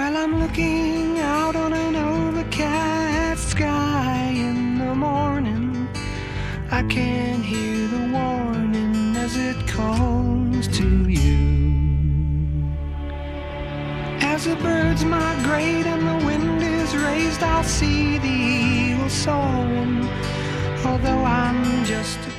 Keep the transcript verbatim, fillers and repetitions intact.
While I'm looking out on an overcast sky in the morning, I can hear the warning as it calls to you. As the birds migrate and the wind is raised, I'll see the eagle soaring, although I'm just a